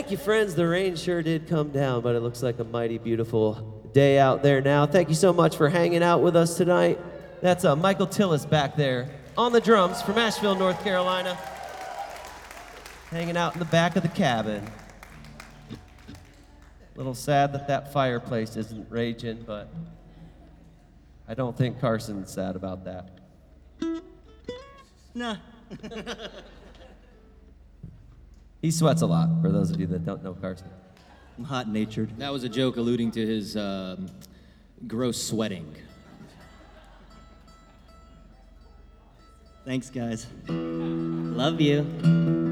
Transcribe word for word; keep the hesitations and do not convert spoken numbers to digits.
thank you, friends. The rain sure did come down, but it looks like a mighty beautiful day out there now. Thank you so much for hanging out with us tonight. That's uh, Michael Tillis back there on the drums from Asheville, North Carolina, hanging out in the back of the cabin. A little sad that that fireplace isn't raging, but I don't think Carson's sad about that. Nah. He sweats a lot, for those of you that don't know Carson. I'm hot-natured. That was a joke alluding to his um, gross sweating. Thanks, guys. Love you.